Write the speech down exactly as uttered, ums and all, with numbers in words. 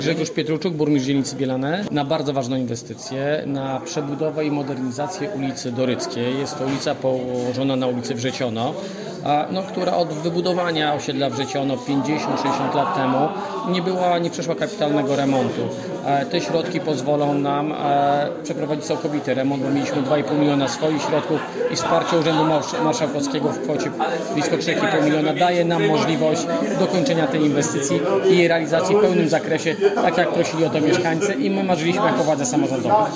Grzegorz Pietruczuk, burmistrz dzielnicy Bielane, na bardzo ważną inwestycję, na przebudowę i modernizację ulicy Doryckiej. Jest to ulica położona na ulicy Wrzeciono, no, która od wybudowania osiedla Wrzeciono pięćdziesiąt sześćdziesiąt lat temu nie była, nie przeszła kapitalnego remontu. Te środki pozwolą nam przeprowadzić całkowity remont, bo mieliśmy dwa i pół miliona swoich środków i wsparcie Urzędu Marszałkowskiego w kwocie blisko trzy i pół miliona daje nam możliwość dokończenia tej inwestycji i jej realizacji w pełnym zakresie, tak jak prosili o to mieszkańcy i my marzyliśmy jako władze samorządowe.